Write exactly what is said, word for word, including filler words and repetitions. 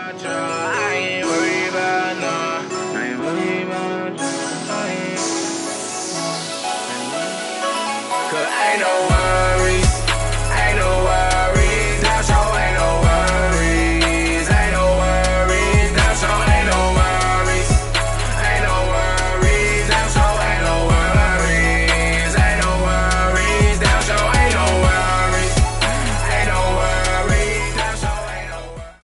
about you. I ain't worried about no. I ain't worried about you. I ain't. Cause ain't no worry.